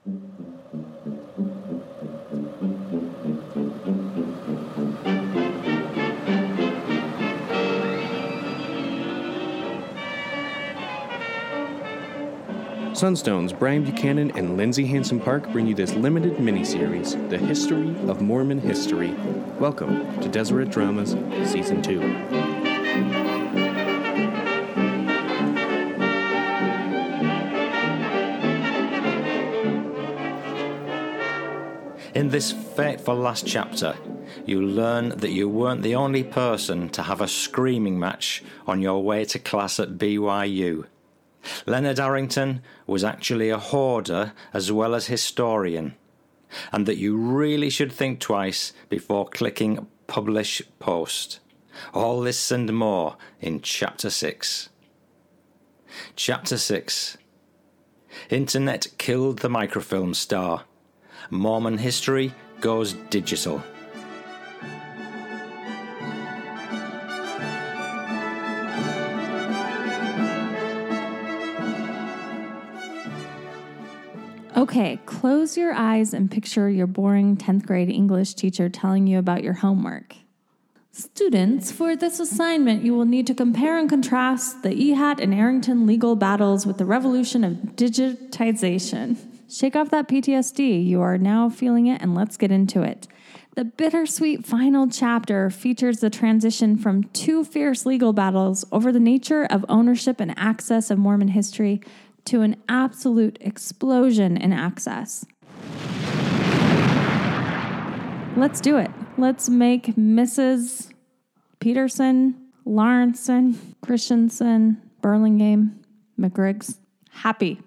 Sunstone's Brian Buchanan and Lindsay Hansen Park bring you this limited miniseries, The History of Mormon History. Welcome to Deseret Dramas, Season 2. In this fateful last chapter, you learn that you weren't the only person to have a screaming match on your way to class at BYU. Leonard Arrington was actually a hoarder as well as historian, and that you really should think twice before clicking Publish Post. All this and more in Chapter 6. Chapter 6. Internet killed the microfilm star. Mormon history goes digital. Okay, close your eyes and picture your boring 10th grade English teacher telling you about your homework. Students, for this assignment, you will need to compare and contrast the EHAT and Arrington legal battles with the revolution of digitization. Shake off that PTSD. You are now feeling it, and let's get into it. The bittersweet final chapter features the transition from two fierce legal battles over the nature of ownership and access of Mormon history to an absolute explosion in access. Let's do it. Let's make Mrs. Peterson, Lawrenson, Christensen, Burlingame, McGriggs happy.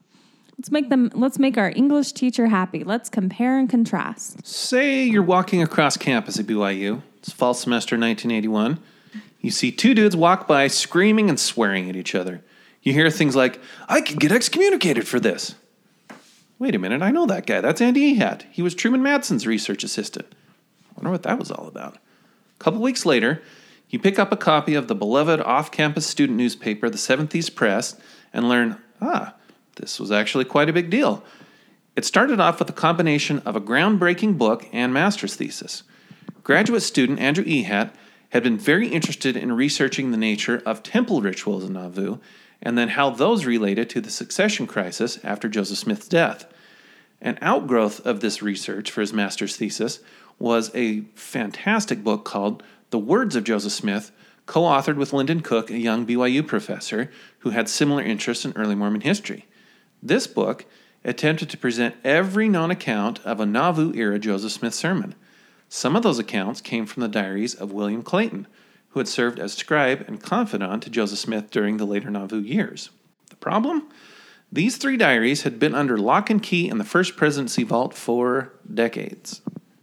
Let's make our English teacher happy. Let's compare and contrast. Say you're walking across campus at BYU. It's fall semester 1981. You see two dudes walk by screaming and swearing at each other. You hear things like, "I could get excommunicated for this." Wait a minute, I know that guy. That's Andy Ehat. He was Truman Madsen's research assistant. I wonder what that was all about. A couple weeks later, you pick up a copy of the beloved off-campus student newspaper, the Seventh East Press, and learn, this was actually quite a big deal. It started off with a combination of a groundbreaking book and master's thesis. Graduate student Andrew Ehat had been very interested in researching the nature of temple rituals in Nauvoo, and then how those related to the succession crisis after Joseph Smith's death. An outgrowth of this research for his master's thesis was a fantastic book called The Words of Joseph Smith, co-authored with Lyndon Cook, a young BYU professor who had similar interests in early Mormon history. This book attempted to present every known account of a Nauvoo-era Joseph Smith sermon. Some of those accounts came from the diaries of William Clayton, who had served as scribe and confidant to Joseph Smith during the later Nauvoo years. The problem? These three diaries had been under lock and key in the First Presidency vault for decades.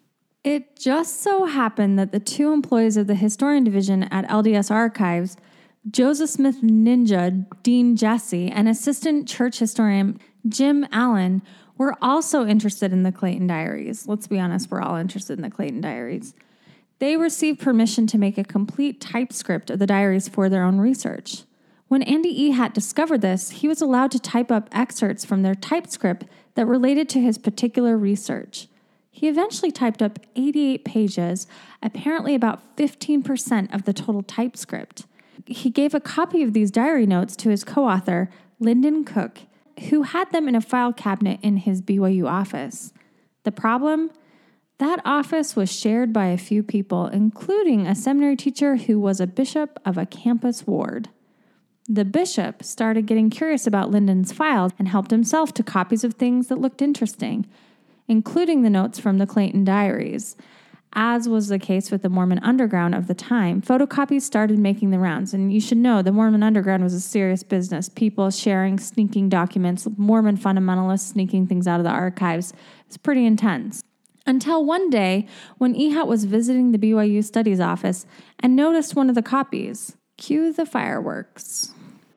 It just so happened that the two employees of the historian division at LDS Archives, Joseph Smith Ninja Dean Jesse and assistant church historian Jim Allen, were also interested in the Clayton diaries. Let's be honest, we're all interested in the Clayton diaries. They received permission to make a complete typescript of the diaries for their own research. When Andy Ehat discovered this, he was allowed to type up excerpts from their typescript that related to his particular research. He eventually typed up 88 pages, apparently about 15% of the total typescript. He gave a copy of these diary notes to his co-author, Lyndon Cook, who had them in a file cabinet in his BYU office. The problem? That office was shared by a few people, including a seminary teacher who was a bishop of a campus ward. The bishop started getting curious about Lyndon's files and helped himself to copies of things that looked interesting, including the notes from the Clayton diaries. As was the case with the Mormon Underground of the time, photocopies started making the rounds. And you should know the Mormon Underground was a serious business. People sharing, sneaking documents, Mormon fundamentalists sneaking things out of the archives. It's pretty intense. Until one day, when Ehat was visiting the BYU Studies office and noticed one of the copies. Cue the fireworks.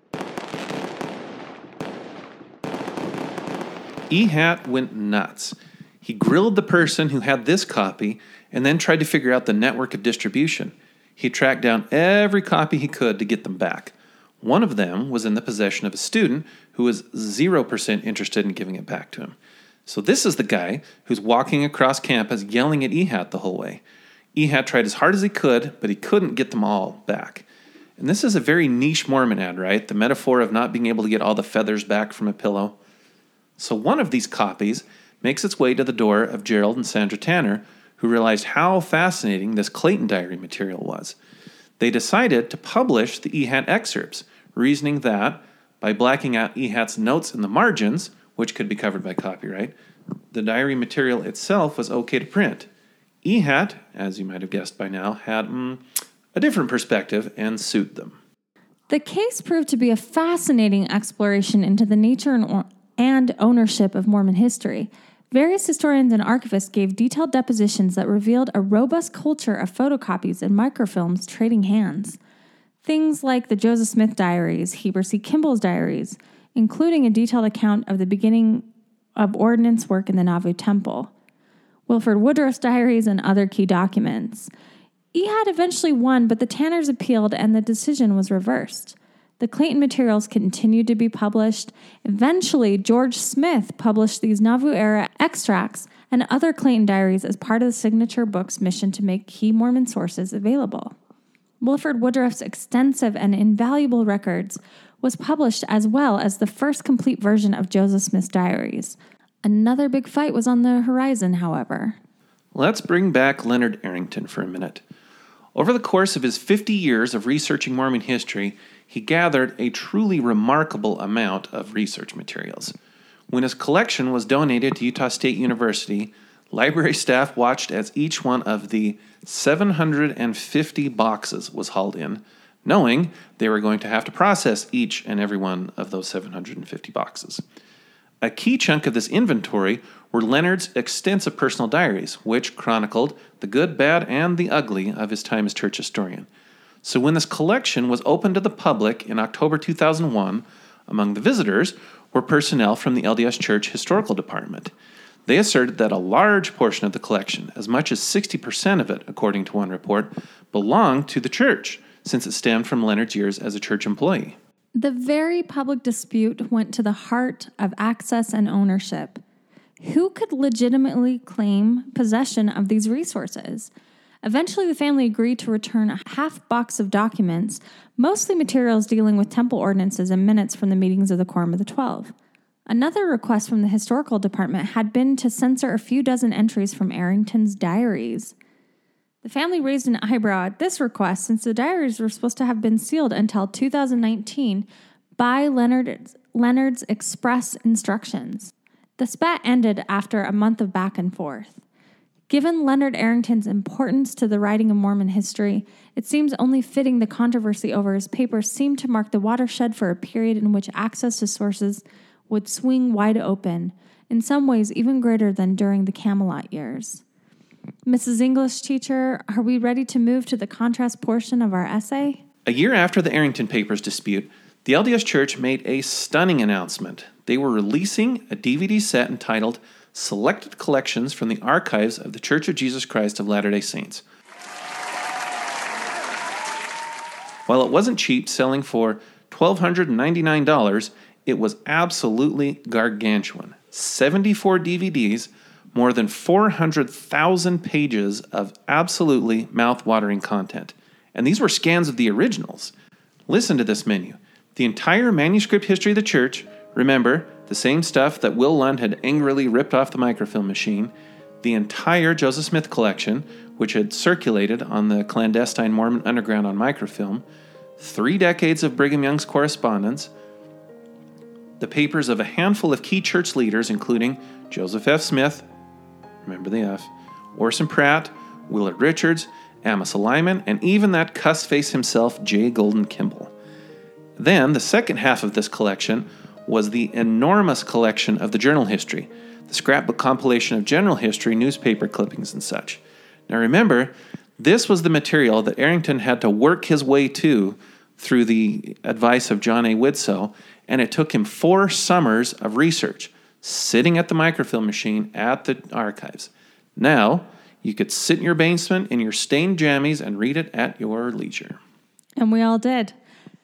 Ehat went nuts. He grilled the person who had this copy and then tried to figure out the network of distribution. He tracked down every copy he could to get them back. One of them was in the possession of a student who was 0% interested in giving it back to him. So this is the guy who's walking across campus yelling at Ehat the whole way. Ehat tried as hard as he could, but he couldn't get them all back. And this is a very niche Mormon ad, right? The metaphor of not being able to get all the feathers back from a pillow. So one of these copies makes its way to the door of Gerald and Sandra Tanner, who realized how fascinating this Clayton Diary material was. They decided to publish the Ehat excerpts, reasoning that by blacking out Ehat's notes in the margins, which could be covered by copyright, the diary material itself was okay to print. Ehat, as you might have guessed by now, had a different perspective and sued them. The case proved to be a fascinating exploration into the nature and ownership of Mormon history. Various historians and archivists gave detailed depositions that revealed a robust culture of photocopies and microfilms trading hands. Things like the Joseph Smith diaries, Heber C. Kimball's diaries, including a detailed account of the beginning of ordnance work in the Nauvoo Temple, Wilford Woodruff's diaries, and other key documents. Ehat eventually won, but the Tanners appealed and the decision was reversed. The Clayton materials continued to be published. Eventually, George Smith published these Nauvoo-era extracts and other Clayton diaries as part of the Signature Books' mission to make key Mormon sources available. Wilford Woodruff's extensive and invaluable records was published, as well as the first complete version of Joseph Smith's diaries. Another big fight was on the horizon, however. Let's bring back Leonard Arrington for a minute. Over the course of his 50 years of researching Mormon history, he gathered a truly remarkable amount of research materials. When his collection was donated to Utah State University, library staff watched as each one of the 750 boxes was hauled in, knowing they were going to have to process each and every one of those 750 boxes. A key chunk of this inventory were Leonard's extensive personal diaries, which chronicled the good, bad, and the ugly of his time as church historian. So when this collection was opened to the public in October 2001, among the visitors were personnel from the LDS Church Historical Department. They asserted that a large portion of the collection, as much as 60% of it, according to one report, belonged to the church, since it stemmed from Leonard's years as a church employee. The very public dispute went to the heart of access and ownership. Who could legitimately claim possession of these resources? Eventually, the family agreed to return a half box of documents, mostly materials dealing with temple ordinances and minutes from the meetings of the Quorum of the 12. Another request from the historical department had been to censor a few dozen entries from Arrington's diaries. The family raised an eyebrow at this request, since the diaries were supposed to have been sealed until 2019 by Leonard's express instructions. The spat ended after a month of back and forth. Given Leonard Arrington's importance to the writing of Mormon history, it seems only fitting the controversy over his papers seemed to mark the watershed for a period in which access to sources would swing wide open, in some ways even greater than during the Camelot years. Mrs. English teacher, are we ready to move to the contrast portion of our essay? A year after the Arrington Papers dispute, the LDS Church made a stunning announcement. They were releasing a DVD set entitled Selected Collections from the Archives of the Church of Jesus Christ of Latter-day Saints. While it wasn't cheap, selling for $1,299, it was absolutely gargantuan. 74 DVDs, more than 400,000 pages of absolutely mouth-watering content. And these were scans of the originals. Listen to this menu. The entire manuscript history of the church, remember, the same stuff that Will Lund had angrily ripped off the microfilm machine, the entire Joseph Smith collection, which had circulated on the clandestine Mormon underground on microfilm, 3 decades of Brigham Young's correspondence, the papers of a handful of key church leaders, including Joseph F. Smith, remember the F, Orson Pratt, Willard Richards, Amasa Lyman, and even that cuss-face himself, J. Golden Kimball. Then, the second half of this collection was the enormous collection of the journal history, the scrapbook compilation of general history, newspaper clippings, and such. Now remember, this was the material that Arrington had to work his way to through the advice of John A. Widsoe, and it took him 4 summers of research, sitting at the microfilm machine at the archives. Now, you could sit in your basement in your stained jammies and read it at your leisure. And we all did.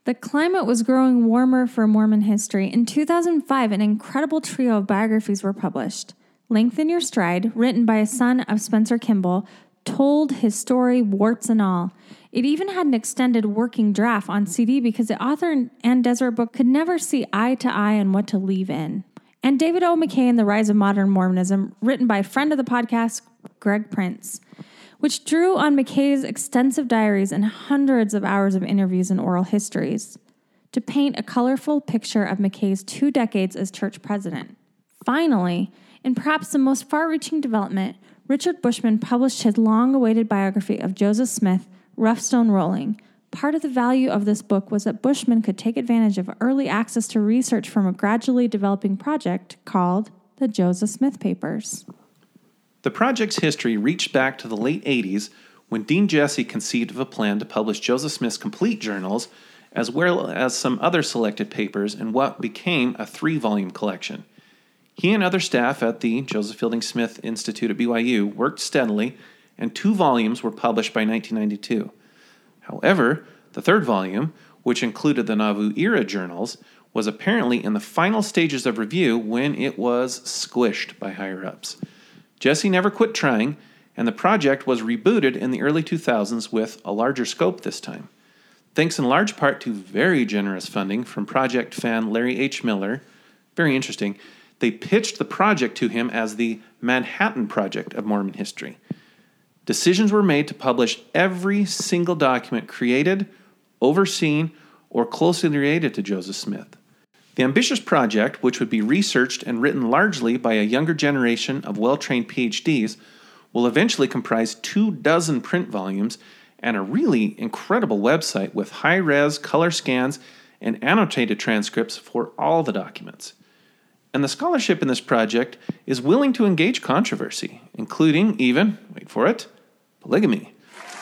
The climate was growing warmer for Mormon history. In 2005, an incredible trio of biographies were published. Lengthen Your Stride, written by a son of Spencer Kimball, told his story warts and all. It even had an extended working draft on CD because the author and Deseret Book could never see eye to eye on what to leave in. And David O. McKay and the Rise of Modern Mormonism, written by a friend of the podcast, Greg Prince, which drew on McKay's extensive diaries and hundreds of hours of interviews and oral histories to paint a colorful picture of McKay's 2 decades as church president. Finally, in perhaps the most far-reaching development, Richard Bushman published his long-awaited biography of Joseph Smith, Rough Stone Rolling. Part of the value of this book was that Bushman could take advantage of early access to research from a gradually developing project called the Joseph Smith Papers. The project's history reached back to the late 80s when Dean Jesse conceived of a plan to publish Joseph Smith's complete journals as well as some other selected papers in what became a 3-volume collection. He and other staff at the Joseph Fielding Smith Institute at BYU worked steadily, and 2 volumes were published by 1992. However, the 3rd volume, which included the Nauvoo era journals, was apparently in the final stages of review when it was squished by higher-ups. Jesse never quit trying, and the project was rebooted in the early 2000s with a larger scope this time. Thanks in large part to very generous funding from project fan Larry H. Miller, very interesting, they pitched the project to him as the Manhattan Project of Mormon history. Decisions were made to publish every single document created, overseen, or closely related to Joseph Smith. The ambitious project, which would be researched and written largely by a younger generation of well-trained PhDs, will eventually comprise 24 print volumes and a really incredible website with high-res color scans and annotated transcripts for all the documents. And the scholarship in this project is willing to engage controversy, including even, wait for it, polygamy.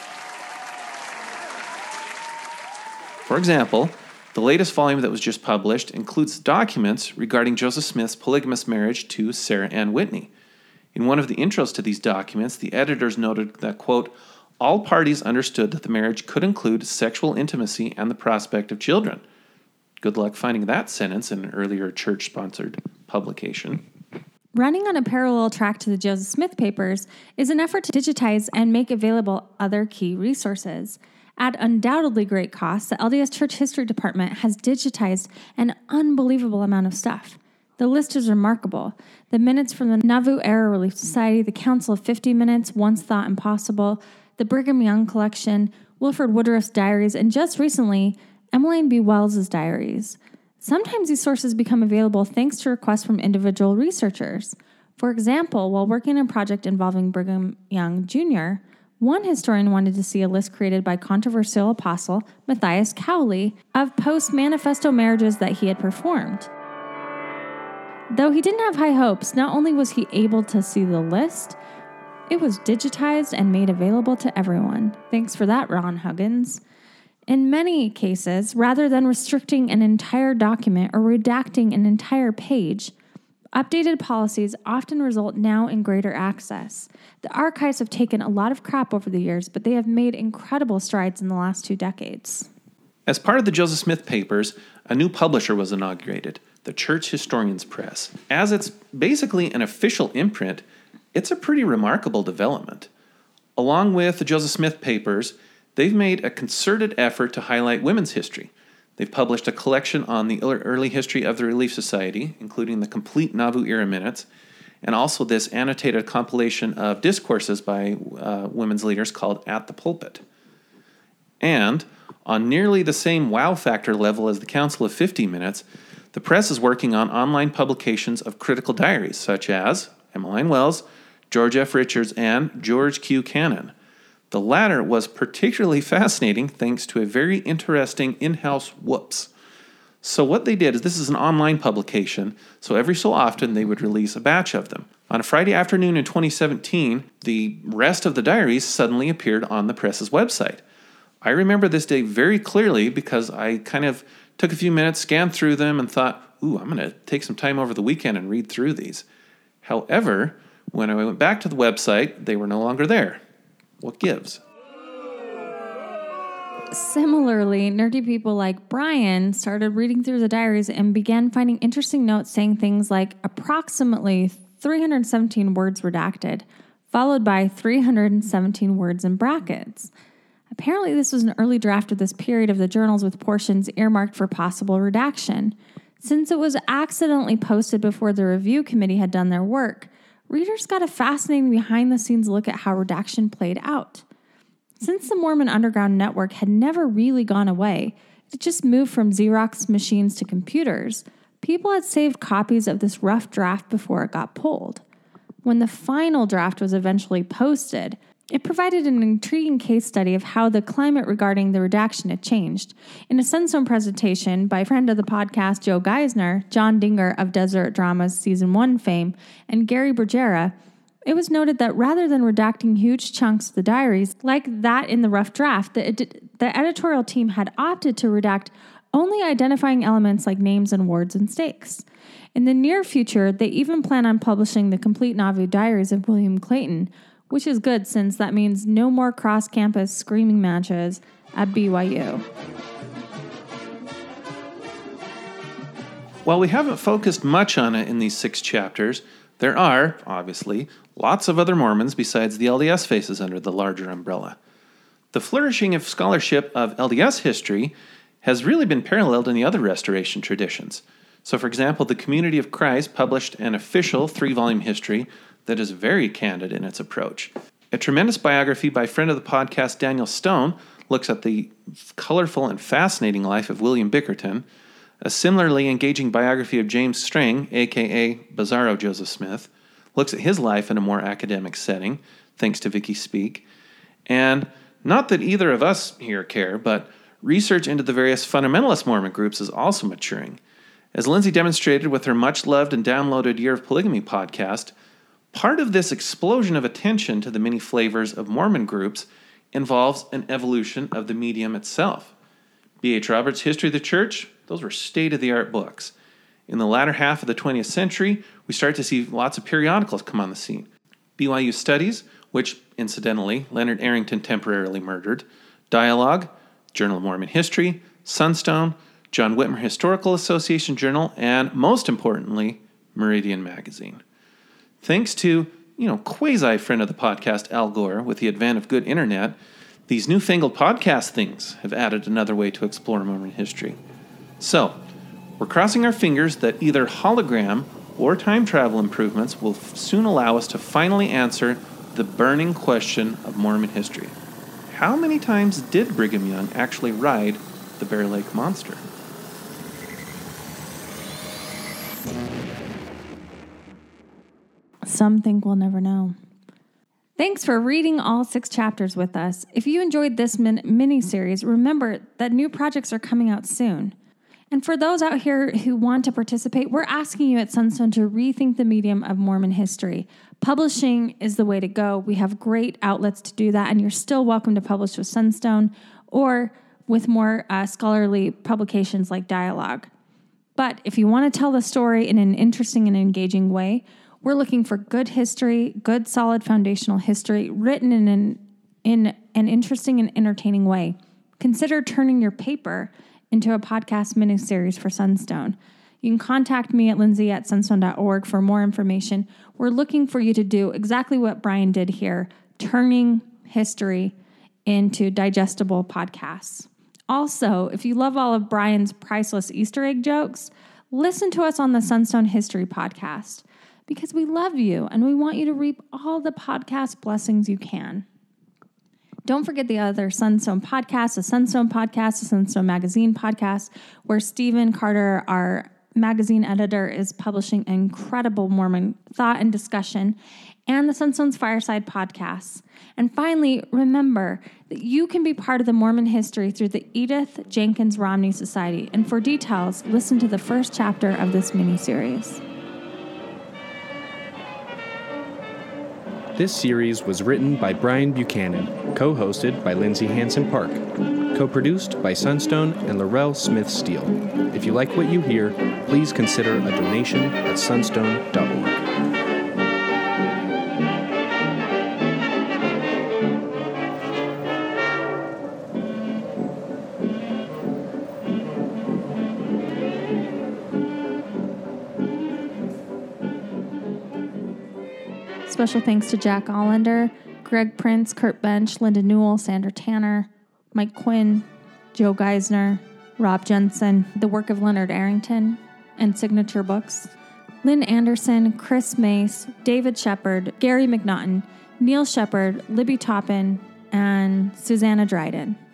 For example, the latest volume that was just published includes documents regarding Joseph Smith's polygamous marriage to Sarah Ann Whitney. In one of the intros to these documents, the editors noted that, quote, all parties understood that the marriage could include sexual intimacy and the prospect of children. Good luck finding that sentence in an earlier church-sponsored publication. Running on a parallel track to the Joseph Smith Papers is an effort to digitize and make available other key resources. At undoubtedly great cost, the LDS Church History Department has digitized an unbelievable amount of stuff. The list is remarkable. The minutes from the Nauvoo Era Relief Society, the Council of 50 Minutes, Once Thought Impossible, the Brigham Young Collection, Wilford Woodruff's diaries, and just recently, Emmeline B. Wells' diaries. Sometimes these sources become available thanks to requests from individual researchers. For example, while working on a project involving Brigham Young Jr., one historian wanted to see a list created by controversial apostle Matthias Cowley of post-manifesto marriages that he had performed. Though he didn't have high hopes, not only was he able to see the list, it was digitized and made available to everyone. Thanks for that, Ron Huggins. In many cases, rather than restricting an entire document or redacting an entire page, updated policies often result now in greater access. The archives have taken a lot of crap over the years, but they have made incredible strides in the last 2 decades. As part of the Joseph Smith Papers, a new publisher was inaugurated, the Church Historians Press. As it's basically an official imprint, it's a pretty remarkable development. Along with the Joseph Smith Papers, they've made a concerted effort to highlight women's history. They've published a collection on the early history of the Relief Society, including the complete Nauvoo era minutes, and also this annotated compilation of discourses by women's leaders called At the Pulpit. And on nearly the same wow factor level as the Council of 50 Minutes, the press is working on online publications of critical diaries, such as Emmeline Wells, George F. Richards, and George Q. Cannon. The latter was particularly fascinating thanks to a very interesting in-house whoops. So what they did is, this is an online publication, so every so often they would release a batch of them. On a Friday afternoon in 2017, the rest of the diaries suddenly appeared on the press's website. I remember this day very clearly because I kind of took a few minutes, scanned through them, and thought, I'm going to take some time over the weekend and read through these. However, when I went back to the website, they were no longer there. What gives? Similarly, nerdy people like Brian started reading through the diaries and began finding interesting notes saying things like approximately 317 words redacted, followed by 317 words in brackets. Apparently, this was an early draft of this period of the journals with portions earmarked for possible redaction. Since it was accidentally posted before the review committee had done their work, readers got a fascinating behind-the-scenes look at how redaction played out. Since the Mormon Underground Network had never really gone away, it just moved from Xerox machines to computers, people had saved copies of this rough draft before it got pulled. When the final draft was eventually posted, it provided an intriguing case study of how the climate regarding the redaction had changed. In a Sunstone presentation by friend of the podcast Joe Geisner, John Dinger of Deseret Dramas Season 1 fame, and Gary Bergera, it was noted that rather than redacting huge chunks of the diaries, like that in the rough draft, the editorial team had opted to redact only identifying elements like names and wards and stakes. In the near future, they even plan on publishing the complete Nauvoo Diaries of William Clayton, which is good since that means no more cross-campus screaming matches at BYU. While we haven't focused much on it in these 6 chapters, there are, obviously, lots of other Mormons besides the LDS faces under the larger umbrella. The flourishing of scholarship of LDS history has really been paralleled in the other Restoration traditions. So, for example, the Community of Christ published an official 3-volume history that is very candid in its approach. A tremendous biography by friend of the podcast Daniel Stone looks at the colorful and fascinating life of William Bickerton. A similarly engaging biography of James String, a.k.a. Bizarro Joseph Smith, looks at his life in a more academic setting, thanks to Vicky Speak. And not that either of us here care, but research into the various fundamentalist Mormon groups is also maturing. As Lindsay demonstrated with her much-loved and downloaded Year of Polygamy podcast, part of this explosion of attention to the many flavors of Mormon groups involves an evolution of the medium itself. B.H. Roberts' History of the Church, those were state-of-the-art books. In the latter half of the 20th century, we start to see lots of periodicals come on the scene. BYU Studies, which, incidentally, Leonard Arrington temporarily murdered, Dialogue, Journal of Mormon History, Sunstone, John Whitmer Historical Association Journal, and, most importantly, Meridian Magazine. Thanks to, quasi-friend of the podcast Al Gore with the advent of good internet, these newfangled podcast things have added another way to explore Mormon history. So, we're crossing our fingers that either hologram or time travel improvements will soon allow us to finally answer the burning question of Mormon history. How many times did Brigham Young actually ride the Bear Lake Monster? Some think we'll never know. Thanks for reading all 6 chapters with us. If you enjoyed this mini-series, remember that new projects are coming out soon. And for those out here who want to participate, we're asking you at Sunstone to rethink the medium of Mormon history. Publishing is the way to go. We have great outlets to do that, and you're still welcome to publish with Sunstone or with more scholarly publications like Dialogue. But if you want to tell the story in an interesting and engaging way, we're looking for good history, good solid foundational history, written in an interesting and entertaining way. Consider turning your paper into a podcast miniseries for Sunstone. You can contact me at lindsay@sunstone.org for more information. We're looking for you to do exactly what Brian did here, turning history into digestible podcasts. Also, if you love all of Brian's priceless Easter egg jokes, listen to us on the Sunstone History Podcast, because we love you and we want you to reap all the podcast blessings you can. Don't forget the other Sunstone podcasts, the Sunstone Podcast, the Sunstone Magazine Podcast, where Stephen Carter, our magazine editor, is publishing incredible Mormon thought and discussion, and the Sunstone's Fireside Podcasts. And finally, remember that you can be part of the Mormon history through the Edith Jenkins Romney Society. And for details, listen to the first chapter of this mini-series. This series was written by Brian Buchanan, co-hosted by Lindsay Hansen Park, co-produced by Sunstone and Laurel Smith Steele. If you like what you hear, please consider a donation at sunstone.org. Special thanks to Jack Allender, Greg Prince, Kurt Bench, Linda Newell, Sandra Tanner, Mike Quinn, Joe Geisner, Rob Jensen, the work of Leonard Arrington, and Signature Books, Lynn Anderson, Chris Mace, David Shepard, Gary McNaughton, Neil Shepard, Libby Toppin, and Susanna Dryden.